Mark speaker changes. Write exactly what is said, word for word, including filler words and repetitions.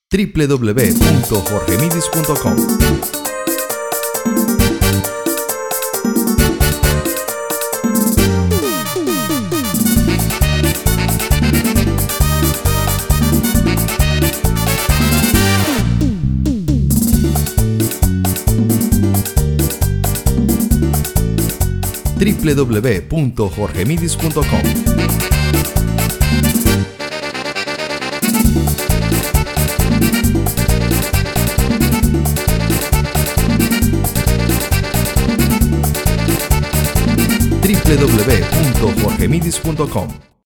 Speaker 1: w w w punto jorge midis punto com. w w w punto jorge midis punto com. w w w punto jorge midis punto com.